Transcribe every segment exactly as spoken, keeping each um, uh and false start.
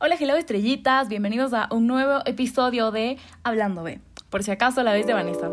Hola, hello estrellitas, bienvenidos a un nuevo episodio de Hablando de, por si acaso la vez de Vanessa.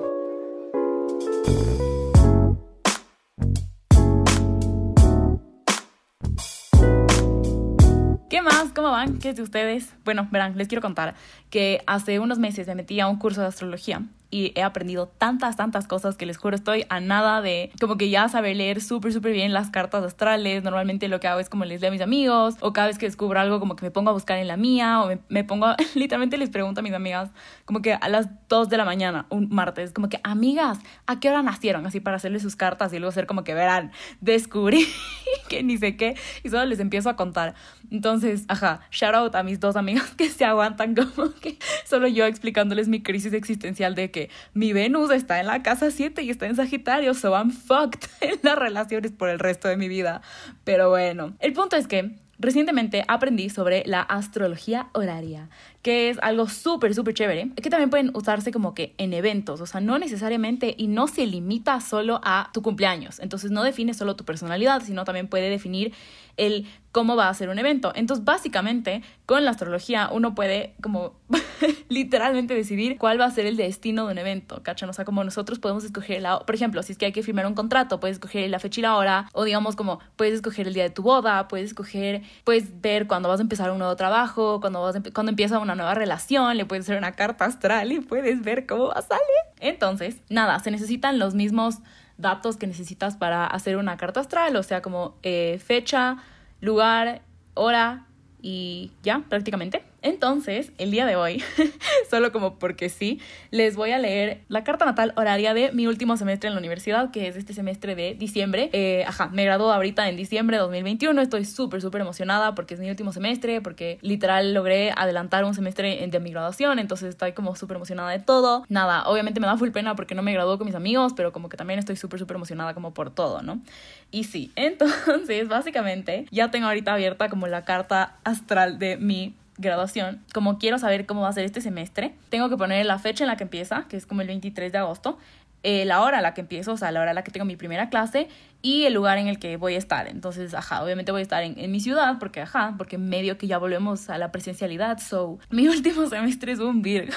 ¿Qué más? ¿Cómo van? ¿Qué es de ustedes? Bueno, verán, les quiero contar que hace unos meses me metí a un curso de astrología y he aprendido tantas, tantas cosas que les juro estoy a nada de como que ya saber leer súper, súper bien las cartas astrales. Normalmente lo que hago es como les leo a mis amigos o cada vez que descubro algo como que me pongo a buscar en la mía o me, me pongo, a, literalmente les pregunto a mis amigas como que a las dos de la mañana, un martes, como que amigas, ¿a qué hora nacieron? Así para hacerles sus cartas y luego hacer como que verán, descubrí que ni sé qué y solo les empiezo a contar. Entonces, ajá, shout out a mis dos amigas que se aguantan como que solo yo explicándoles mi crisis existencial de que mi Venus está en la casa siete y está en Sagitario, so I'm fucked en las relaciones por el resto de mi vida. Pero bueno, el punto es que recientemente aprendí sobre la astrología horaria, que es algo súper, súper chévere, que también pueden usarse como que en eventos, o sea, no necesariamente y no se limita solo a tu cumpleaños. Entonces no define solo tu personalidad, sino también puede definir el cómo va a ser un evento. Entonces, básicamente, con la astrología uno puede como literalmente decidir cuál va a ser el destino de un evento, ¿cachan? O sea, como nosotros podemos escoger la... Por ejemplo, si es que hay que firmar un contrato, puedes escoger la fecha y la hora, o digamos como puedes escoger el día de tu boda, puedes escoger, puedes ver cuándo vas a empezar un nuevo trabajo, cuando, vas a empe- cuando empieza una nueva relación, le puedes hacer una carta astral y puedes ver cómo va a salir. Entonces, nada, se necesitan los mismos datos que necesitas para hacer una carta astral, o sea, como eh, fecha, lugar, hora y ya, prácticamente. Entonces, el día de hoy, solo como porque sí, les voy a leer la carta natal horaria de mi último semestre en la universidad, que es este semestre de diciembre. Eh, ajá, me graduó ahorita en diciembre de dos mil veintiuno. Estoy súper, súper emocionada porque es mi último semestre, porque literal logré adelantar un semestre de mi graduación, entonces estoy como súper emocionada de todo. Nada, obviamente me da full pena porque no me graduó con mis amigos, pero como que también estoy súper, súper emocionada como por todo, ¿no? Y sí, entonces, básicamente, ya tengo ahorita abierta como la carta astral de mi graduación. Como quiero saber cómo va a ser este semestre, tengo que poner la fecha en la que empieza, que es como el veintitrés de agosto, eh, la hora a la que empiezo, o sea, la hora a la que tengo mi primera clase y el lugar en el que voy a estar. Entonces, ajá, obviamente voy a estar en, en mi ciudad porque, ajá, porque medio que ya volvemos a la presencialidad, so, mi último semestre es un Virgo.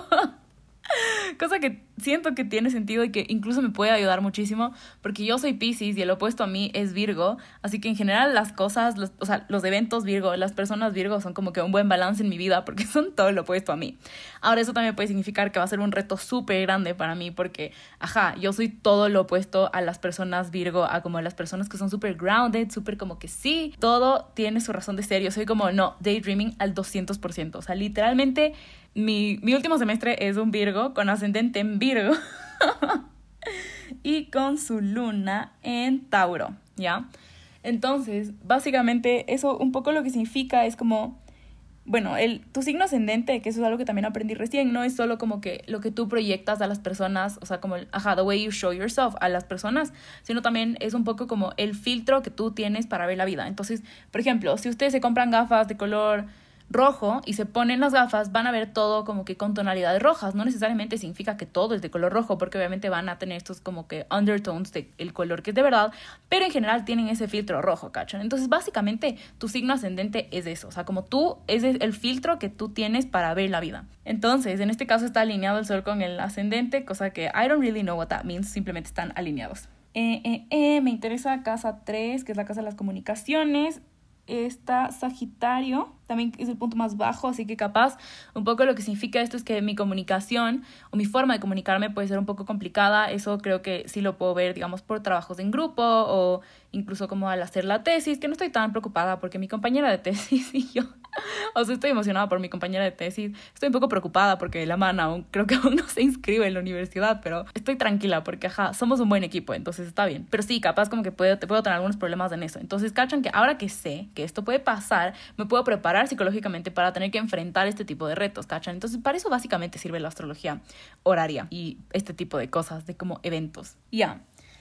Cosa que siento que tiene sentido y que incluso me puede ayudar muchísimo porque yo soy Piscis y el opuesto a mí es Virgo, así que en general las cosas, los, o sea, los eventos Virgo, las personas Virgo son como que un buen balance en mi vida porque son todo lo opuesto a mí. Ahora eso también puede significar que va a ser un reto súper grande para mí porque, ajá, yo soy todo lo opuesto a las personas Virgo, a como las personas que son súper grounded, súper como que sí, todo tiene su razón de ser. Yo soy como, no, daydreaming al doscientos por ciento, o sea, literalmente mi, mi último semestre es un Virgo con ascendente en Virgo y con su luna en Tauro, ¿ya? Entonces, básicamente eso un poco lo que significa es como, bueno, el, tu signo ascendente, que eso es algo que también aprendí recién, no es solo como que lo que tú proyectas a las personas, o sea, como, el, ajá, the way you show yourself a las personas, sino también es un poco como el filtro que tú tienes para ver la vida. Entonces, por ejemplo, si ustedes se compran gafas de color rojo y se ponen las gafas, van a ver todo como que con tonalidades rojas. No necesariamente significa que todo es de color rojo, porque obviamente van a tener estos como que undertones de el color que es de verdad, pero en general tienen ese filtro rojo, ¿cachan? Entonces básicamente tu signo ascendente es eso, o sea, como tú, es el filtro que tú tienes para ver la vida. Entonces, en este caso está alineado el sol con el ascendente, cosa que I don't really know what that means, simplemente están alineados. Eh, eh, eh, me interesa casa tres, que es la casa de las comunicaciones. Está Sagitario, también es el punto más bajo, así que capaz un poco lo que significa esto es que mi comunicación o mi forma de comunicarme puede ser un poco complicada. Eso creo que sí lo puedo ver, digamos, por trabajos en grupo o incluso como al hacer la tesis, que no estoy tan preocupada porque mi compañera de tesis y yo, o sea, estoy emocionada por mi compañera de tesis, estoy un poco preocupada porque la mana aún, creo que aún no se inscribe en la universidad, pero estoy tranquila porque, ajá, somos un buen equipo, entonces está bien. Pero sí, capaz como que puedo, te puedo tener algunos problemas en eso. Entonces, cachan que ahora que sé que esto puede pasar, me puedo preparar psicológicamente para tener que enfrentar este tipo de retos, ¿cachan? Entonces, para eso básicamente sirve la astrología horaria y este tipo de cosas, de como eventos. Ya. Yeah.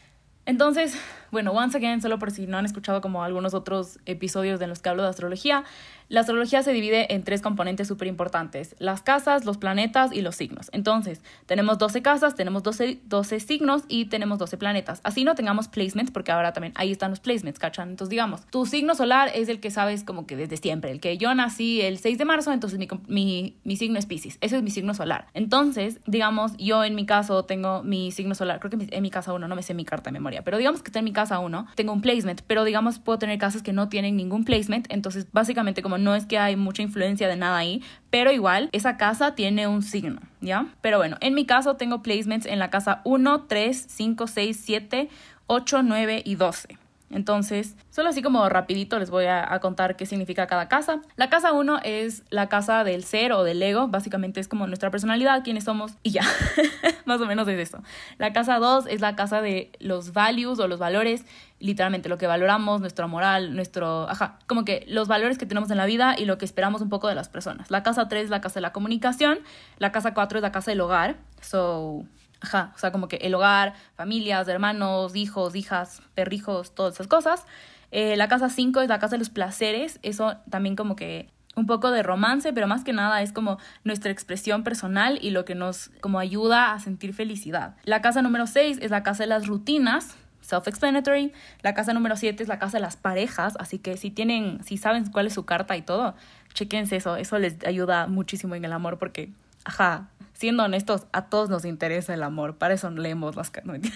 Entonces, bueno, once again, solo por si no han escuchado como algunos otros episodios de los que hablo de astrología, la astrología se divide en tres componentes súper importantes: las casas, los planetas y los signos. Entonces, tenemos doce casas, tenemos doce, doce signos y tenemos doce planetas. Así no tengamos placements, porque ahora también ahí están los placements, ¿cachan? Entonces, digamos, tu signo solar es el que sabes como que desde siempre, el que yo nací el seis de marzo, entonces mi, mi, mi signo es Piscis. Ese es mi signo solar. Entonces, digamos, yo en mi caso tengo mi signo solar, creo que en mi casa uno, no me sé mi carta de memoria, pero digamos que está en mi casa uno, tengo un placement, pero digamos puedo tener casas que no tienen ningún placement, entonces básicamente como no es que hay mucha influencia de nada ahí, pero igual esa casa tiene un signo, ¿ya? Pero bueno, en mi caso tengo placements en la casa uno, tres, cinco, seis, siete, ocho, nueve y doce. Entonces, solo así como rapidito les voy a, a contar qué significa cada casa. La casa uno es la casa del ser o del ego, básicamente es como nuestra personalidad, quiénes somos y ya, más o menos es eso. La casa dos es la casa de los values o los valores, literalmente lo que valoramos, nuestra moral, nuestro, ajá, como que los valores que tenemos en la vida y lo que esperamos un poco de las personas. La casa tres es la casa de la comunicación, la casa cuatro es la casa del hogar, so... Ajá, o sea, como que el hogar, familias, hermanos, hijos, hijas, perrijos, todas esas cosas. Eh, la casa cinco es la casa de los placeres. Eso también como que un poco de romance, pero más que nada es como nuestra expresión personal y lo que nos como ayuda a sentir felicidad. La casa número seis es la casa de las rutinas, self-explanatory. La casa número siete es la casa de las parejas, así que si tienen, si saben cuál es su carta y todo, chequense eso. Eso les ayuda muchísimo en el amor porque, ajá, siendo honestos, a todos nos interesa el amor. Para eso leemos las cartas. No,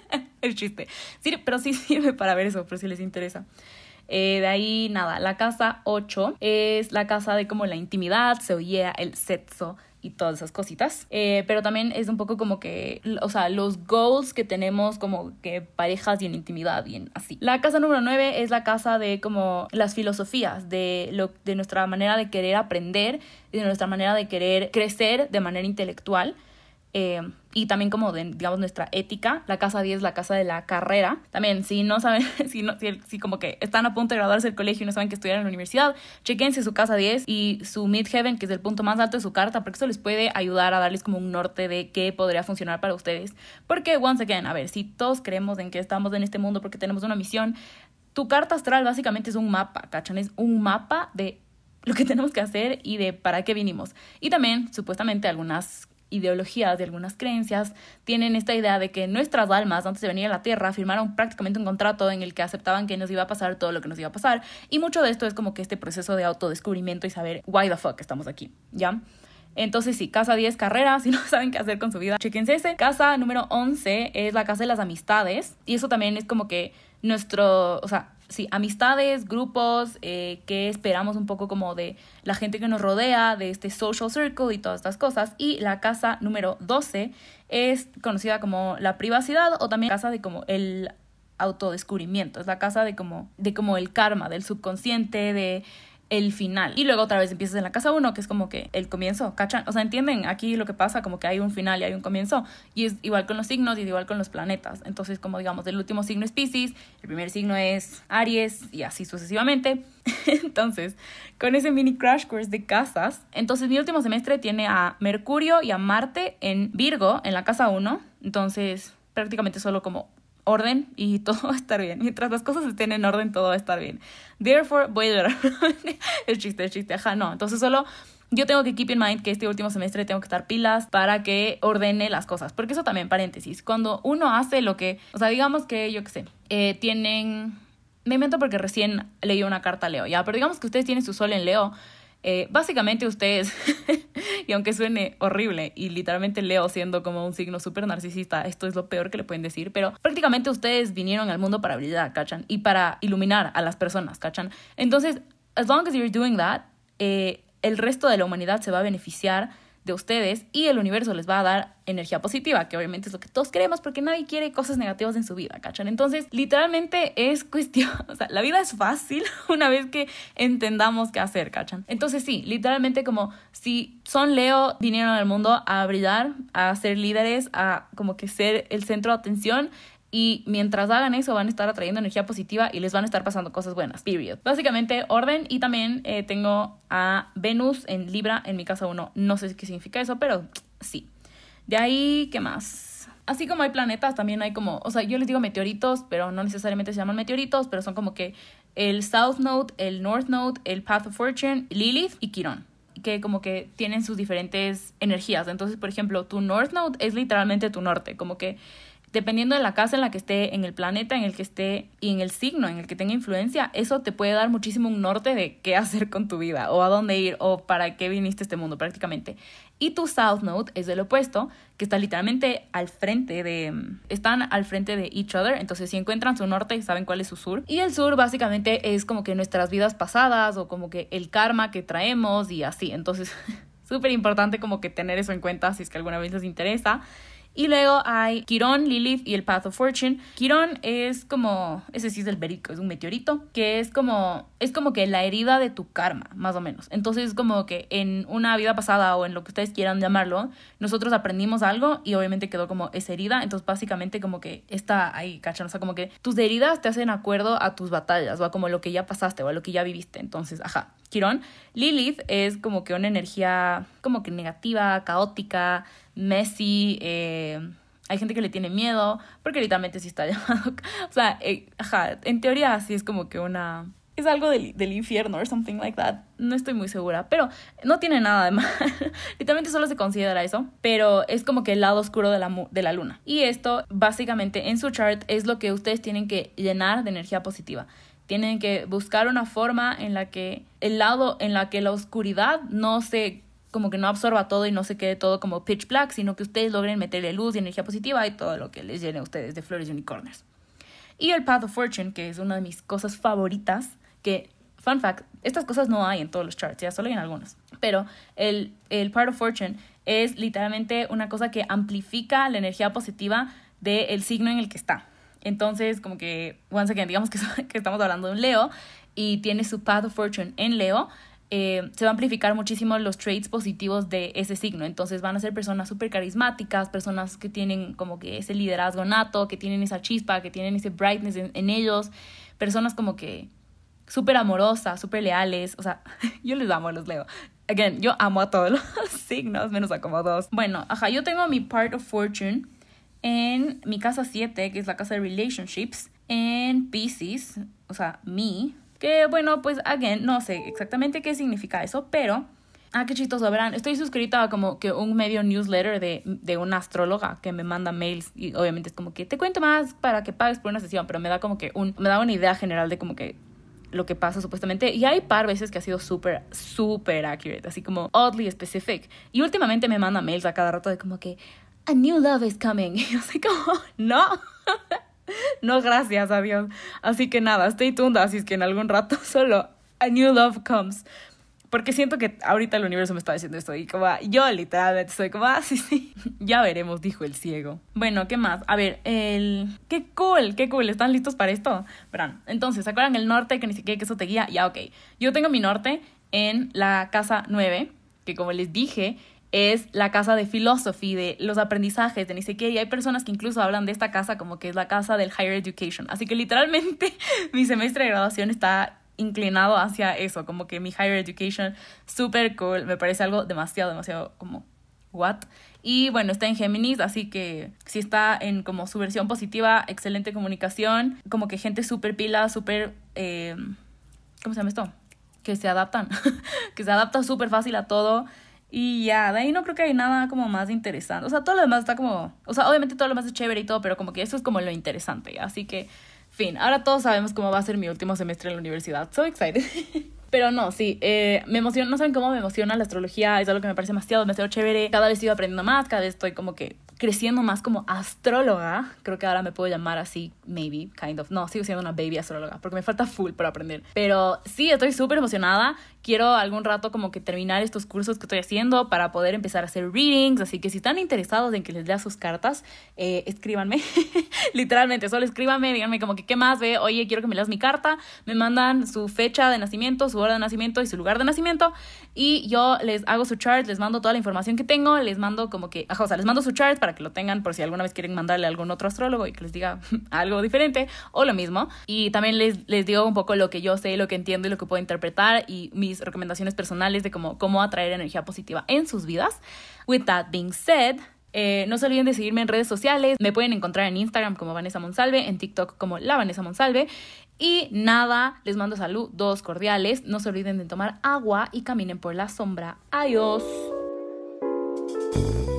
el chiste. Sí, pero sí sirve para ver eso, por si les interesa. Eh, de ahí, nada, la casa ocho es la casa de como la intimidad, se oye el sexo y todas esas cositas. Eh, pero también es un poco como que, o sea, los goals que tenemos como que parejas y en intimidad y en así. La casa número nueve es la casa de como las filosofías, de, lo, de nuestra manera de querer aprender, de nuestra manera de querer crecer de manera intelectual. Eh, y también como de, digamos, nuestra ética. La casa diez es la casa de la carrera. También, si no saben, si, no, si, si como que están a punto de graduarse del colegio y no saben qué estudiar en la universidad, chequense su casa diez y su midheaven, que es el punto más alto de su carta, porque eso les puede ayudar a darles como un norte de qué podría funcionar para ustedes. Porque, once again, a ver, si todos creemos en que estamos en este mundo porque tenemos una misión, tu carta astral básicamente es un mapa, ¿cachan? Es un mapa de lo que tenemos que hacer y de para qué vinimos. Y también, supuestamente, algunas ideologías, de algunas creencias, tienen esta idea de que nuestras almas, antes de venir a la Tierra, firmaron prácticamente un contrato en el que aceptaban que nos iba a pasar todo lo que nos iba a pasar. Y mucho de esto es como que este proceso de autodescubrimiento y saber why the fuck estamos aquí, ¿ya? Entonces sí, casa diez, carrera, si no saben qué hacer con su vida, chequense ese. Casa número once es la casa de las amistades, y eso también es como que nuestro, o sea, sí, amistades, grupos, eh, que esperamos un poco como de la gente que nos rodea, de este social circle y todas estas cosas. Y la casa número doce es conocida como la privacidad o también casa de como el autodescubrimiento. Es la casa de como, de como el karma, del subconsciente, de el final. Y luego otra vez empiezas en la casa uno, que es como que el comienzo, ¿cachan? O sea, ¿entienden? Aquí lo que pasa, como que hay un final y hay un comienzo. Y es igual con los signos y es igual con los planetas. Entonces, como digamos, el último signo es Piscis, el primer signo es Aries y así sucesivamente. Entonces, con ese mini crash course de casas, entonces mi último semestre tiene a Mercurio y a Marte en Virgo, en la casa uno. Entonces, prácticamente solo como orden y todo va a estar bien. Mientras las cosas estén en orden, todo va a estar bien. Therefore, voy a llorar. el chiste, el chiste, ajá, no. Entonces solo yo tengo que keep in mind que este último semestre tengo que estar pilas para que ordene las cosas. Porque eso también, paréntesis, cuando uno hace lo que, o sea, digamos que, yo qué sé, eh, tienen, me invento porque recién leí una carta a Leo, ya, pero digamos que ustedes tienen su sol en Leo. Eh, básicamente ustedes, y aunque suene horrible y literalmente Leo siendo como un signo súper narcisista, esto es lo peor que le pueden decir, pero prácticamente ustedes vinieron al mundo para brillar, ¿cachan? Y para iluminar a las personas, ¿cachan? Entonces, as long as you're doing that, eh, el resto de la humanidad se va a beneficiar de ustedes y el universo les va a dar energía positiva, que obviamente es lo que todos queremos porque nadie quiere cosas negativas en su vida, ¿cachan? Entonces, literalmente es cuestión, o sea, la vida es fácil una vez que entendamos qué hacer, ¿cachan? Entonces sí, literalmente como si son Leo, vinieron al mundo a brillar, a ser líderes, a como que ser el centro de atención. Y mientras hagan eso van a estar atrayendo energía positiva y les van a estar pasando cosas buenas, period. Básicamente orden. Y también eh, tengo a Venus en Libra en mi casa uno. No sé qué significa eso, pero sí. De ahí, ¿qué más? así como hay planetas, también hay como, o sea, yo les digo meteoritos, pero no necesariamente se llaman meteoritos, pero son como que el South Node, el North Node, el Path of Fortune, Lilith y Quirón, que como que tienen sus diferentes energías. Entonces, por ejemplo, tu North Node es literalmente tu norte, como que dependiendo de la casa en la que esté, en el planeta en el que esté y en el signo en el que tenga influencia, eso te puede dar muchísimo un norte de qué hacer con tu vida o a dónde ir o para qué viniste a este mundo prácticamente. Y tu South Node es el opuesto, que está literalmente al frente de... Están al frente de each other, entonces si encuentran su norte saben cuál es su sur. Y el sur básicamente es como que nuestras vidas pasadas o como que el karma que traemos y así. Entonces, súper importante como que tener eso en cuenta si es que alguna vez les interesa. Y luego hay Quirón, Lilith y el Path of Fortune. Quirón es como, ese sí es el verídico, es un meteorito, que es como, es como que la herida de tu karma, más o menos. Entonces, como que en una vida pasada o en lo que ustedes quieran llamarlo, nosotros aprendimos algo y obviamente quedó como esa herida. Entonces, básicamente como que está ahí, ¿cachan? O sea, como que tus heridas te hacen acuerdo a tus batallas o a como lo que ya pasaste o a lo que ya viviste. Entonces, ajá, Quirón. Lilith es como que una energía como que negativa, caótica, messy, eh, hay gente que le tiene miedo, porque literalmente sí está llamado, o sea, eh, ajá, en teoría sí es como que una, es algo del, del infierno or something like that, no estoy muy segura, pero no tiene nada de mal, literalmente solo se considera eso, pero es como que el lado oscuro de la, de la luna, y esto básicamente en su chart es lo que ustedes tienen que llenar de energía positiva. Tienen que buscar una forma en la que el lado, en la que la oscuridad no se como que no absorba todo y no se quede todo como pitch black, sino que ustedes logren meterle luz y energía positiva y todo lo que les llene a ustedes de flores y unicornios. Y el Path of Fortune, que es una de mis cosas favoritas, que, fun fact, estas cosas no hay en todos los charts, ya solo hay en algunos, pero el, el Path of Fortune es literalmente una cosa que amplifica la energía positiva del signo en el que está. Entonces, como que, once again, digamos que, que estamos hablando de un Leo y tiene su Path of Fortune en Leo, Eh, se va a amplificar muchísimo los traits positivos de ese signo. Entonces van a ser personas súper carismáticas, personas que tienen como que ese liderazgo nato, que tienen esa chispa, que tienen ese brightness en, en ellos, personas como que súper amorosas, súper leales. O sea, yo les amo a los Leo. Again, yo amo a todos los signos, menos a como dos. Bueno, ajá, yo tengo mi Part of Fortune en mi casa siete, que es la casa de relationships, en Pisces, o sea, me. Que bueno, pues, again, no sé exactamente qué significa eso, pero... Ah, qué chistoso, verán, estoy suscrita a como que un medio newsletter de, de una astróloga que me manda mails y obviamente es como que te cuento más para que pagues por una sesión, pero me da como que un... Me da una idea general de como que lo que pasa supuestamente. Y hay par veces que ha sido súper, súper accurate, así como oddly specific. Y últimamente me manda mails a cada rato de como que a new love is coming. Y yo así como, no... No, gracias a Dios. Así que nada, stay tuned, así es que en algún rato solo a new love comes. Porque siento que ahorita el universo me está diciendo esto y como yo literalmente estoy como, ah, sí, sí. Ya veremos, dijo el ciego. Bueno, ¿qué más? A ver, el... ¡Qué cool! ¡Qué cool! ¿Están listos para esto? Verán, entonces, ¿se acuerdan el norte que ni siquiera que eso te guía? Ya, ok. Yo tengo mi norte en la casa nueve, que como les dije... es la casa de philosophy, de los aprendizajes, de ni sé qué, y hay personas que incluso hablan de esta casa como que es la casa del higher education, así que literalmente mi semestre de graduación está inclinado hacia eso, como que mi higher education, súper cool, me parece algo demasiado, demasiado como, what? Y bueno, está en Géminis, así que si está en como su versión positiva, excelente comunicación, como que gente súper pila, súper, eh, ¿cómo se llama esto? Que se adaptan, que se adapta súper fácil a todo. Y ya, de ahí no creo que hay nada como más interesante. O sea, todo lo demás está como... O sea, obviamente todo lo demás es chévere y todo, pero como que eso es como lo interesante. Así que, fin, ahora todos sabemos cómo va a ser mi último semestre en la universidad. So excited. Pero no, sí, eh, me emociona, no saben cómo me emociona la astrología, es algo que me parece demasiado, demasiado chévere. Cada vez estoy aprendiendo más, cada vez estoy como que creciendo más como astróloga. Creo que ahora me puedo llamar así, maybe, kind of. No, sigo siendo una baby astróloga, porque me falta full por aprender. Pero sí, estoy súper emocionada. Quiero algún rato como que terminar estos cursos que estoy haciendo para poder empezar a hacer readings. Así que si están interesados en que les lea sus cartas, eh, escríbanme. Literalmente, solo escríbanme, díganme como que qué más ve. Oye, quiero que me leas mi carta. Me mandan su fecha de nacimiento, su hora de nacimiento y su lugar de nacimiento. Y yo les hago su chart, les mando toda la información que tengo. Les mando como que, ajá, o sea, les mando su chart para que lo tengan por si alguna vez quieren mandarle a algún otro astrólogo y que les diga algo diferente o lo mismo. Y también les, les digo un poco lo que yo sé, lo que entiendo y lo que puedo interpretar y mis recomendaciones personales de cómo, cómo atraer energía positiva en sus vidas. With that being said, Eh, no se olviden de seguirme en redes sociales. Me pueden encontrar en Instagram como Vanessa Monsalve, en TikTok como La Vanessa Monsalve. Y nada, les mando saludos cordiales. No se olviden de tomar agua y caminen por la sombra. Adiós.